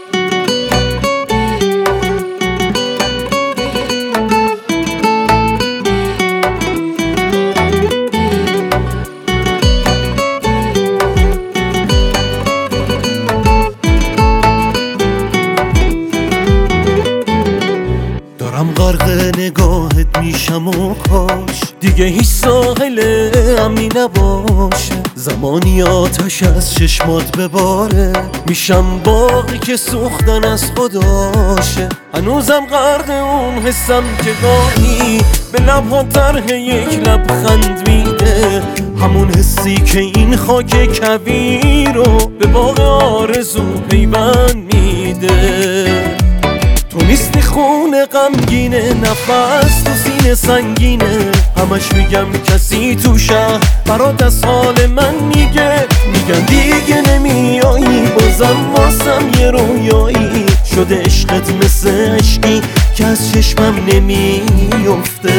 غرق نگاهت میشم و کاش دیگه هیچ ساحل امنی نباشه. زمانی آتش از چشمات بباره، میشم باقی که سوختن از خداشه. هنوزم غرق اون حسم که گاهی به لبها طرح یک لبخند میده، همون حسی که این خاک کویر رو به باغ آرزو پیوند میده. تو نیستی خون غمگینه، نفس تو سینه سنگینه، همش میگم کسی تو شهر برات از حال من میگه. میگن دیگه نمیایی، بازم واسم یه رویایی شده عشقت مثل عشقی که از چشمم نمیفته.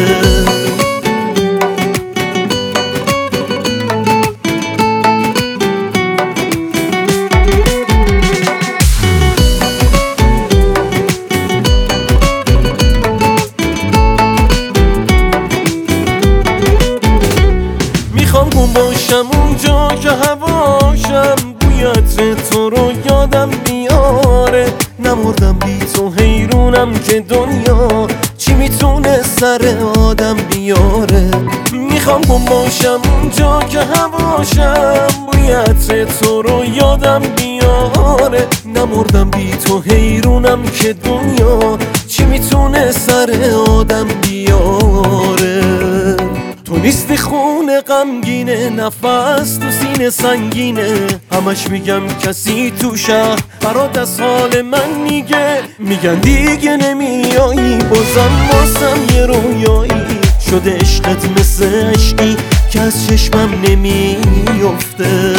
میخوام باشم اونجا که هواشم بوی عطر تو رو یادم میاره. نمردم بی تو، حیرونم که دنیا چی میتونه سر آدم بیاره. میخوام باشم اونجا که هواشم بوی عطر تو رو یادم میاره. نمردم بی تو، حیرونم که دنیا چی میتونه سر آدم بیاره. تو نیستی خون غمگینه، نفس تو سینه سنگینه، همش میگم کسی تو شهر برات از حال من میگه. میگن دیگه نمیایی، بازم واسم یه رویایی شده عشقت مثل عشقی که از چشمم نمیفته.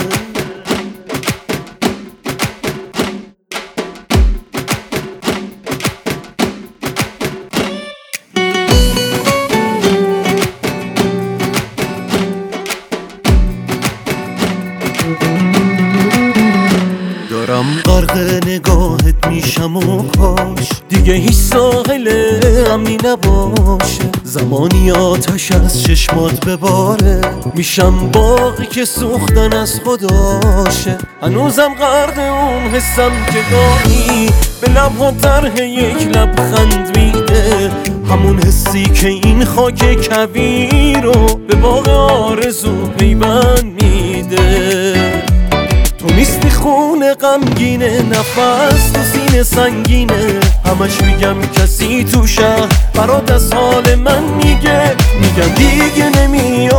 دارم غرق نگاهت میشم و کاش دیگه هیچ ساحل امنی نباشه. زمانی آتش از چشمات بباره، میشم باقی که سوختن از خداشه. هنوزم غرق اون حسم که گاهی به لبها طرح یک لبخند میده، همون حسی که این خاک کویر رو به باغ آرزو پیوند میده. تو نیستی خون غمگینه، نفس تو سینه سنگینه، همش میگم کسی تو شهر برات از حال من میگه. میگن دیگه نمیایی، بازم واسم یه رویایی شده عشقت مثل عشقی که از چشمم نمیفته. تو نیستی خون غمگینه، نفس تو سینه سنگینه، همش میگم کسی تو شهر برات از حال من میگه. میگن دیگه نمیایی، بازم واسم یه رویایی شده عشقت مثل عشقی که از چشمم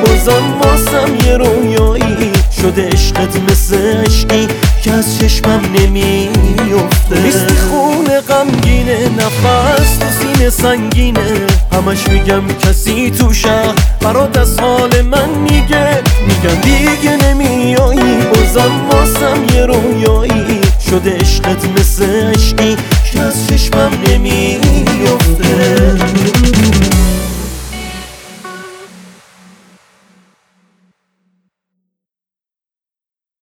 نمیفته. نیستی خون غمگینه، نفس تو سینه سنگینه، همش میگم کسی تو شهر برات از حال من میگه. میگن دیگه نمیایی، بازم واسم یه رویایی شده عشقت مثل عشقی